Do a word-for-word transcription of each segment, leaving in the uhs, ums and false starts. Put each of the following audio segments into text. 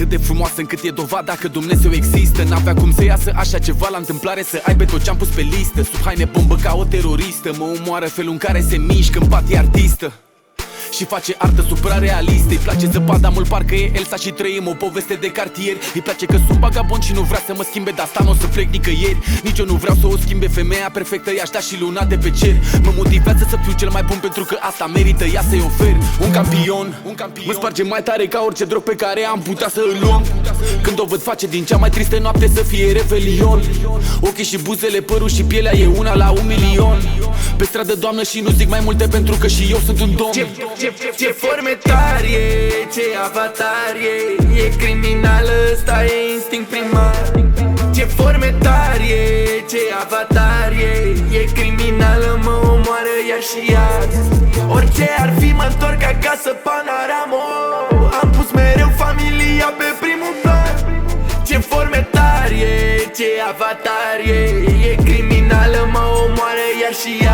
atât de frumoasă încât e dovada că Dumnezeu există. N-avea cum să iasă așa ceva la întâmplare, să aibă tot ce-am pus pe listă. Sub haine bombă ca o teroristă, mă omoară felul în care se mișcă, în pat e artistă și face artă suprarealistă. Îi place zăpada mult, parcă e Elsa și trăim o poveste de cartier. Îi place că sunt vagabond și nu vrea să mă schimbe, dar asta n-o să plec nicăieri. Nici eu nu vreau să o schimbe, femeia perfectă i-aș da și luna de pe cer. Mă motivează să fiu cel mai bun pentru că asta merită, ea să-i ofer. Un campion, un campion mă sparge mai tare ca orice drog pe care am putea să îl luăm. Când o văd face din cea mai tristă noapte să fie revelion. Ochii și buzele, părul și pielea e una la un milion. Pe stradă, doamnă, și nu zic mai multe pentru că și eu sunt un domn. Ce, ce, ce forme tare e, ce avatar e, e criminală, ăsta e instinct primar. Ce forme tare e, ce avatar e, e criminală, mă omoară ea și ea. Orice ar fi, mă întorc acasă, Panorama. Am pus mereu familia pe primul plan. Ce forme tare e, ce avatar e, e criminală, mă omoară ea și ea.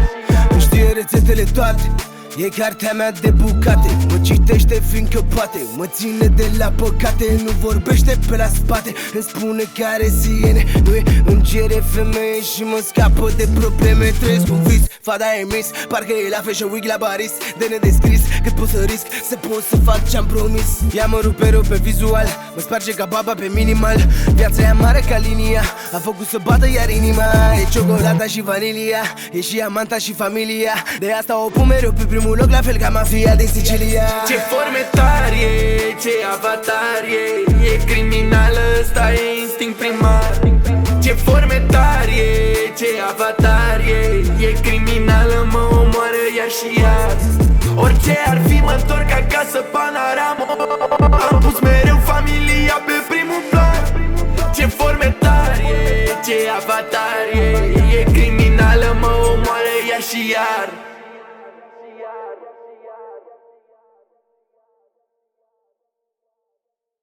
Nu știe rețetele toate, e cartea mea de bucate. Mă citește fiindcă poate, mă ține de la păcate. Nu vorbește pe la spate, îmi spune care siene. Nu e îngere femeie și mă scapă de probleme. Trăiesc un vis, fata e mis, parcă e la Fashion Week la Paris. De nedescris, cât pot să risc, să pot să fac ce-am promis. Ea mă rupe rău pe vizual, mă sparge ca baba pe minimal. Viața e mare ca linia, a făcut să bată iar inima. E ciocolata și vanilia, e și amanta și familia. De asta o pun mereu pe primul loc, la fel ca mafia din Sicilia. Ce forme tare e, ce avatar e, e criminală, ăsta e instinct primar. Ce forme tare e, ce avatar e, e criminală, mă omoară ea și ea. Orice ar fi, mă întorc acasă, Panorama. Am pus mereu familia pe primul plan. Ce forme tare e, ce avatar e, e criminală, mă omoară ea și iar.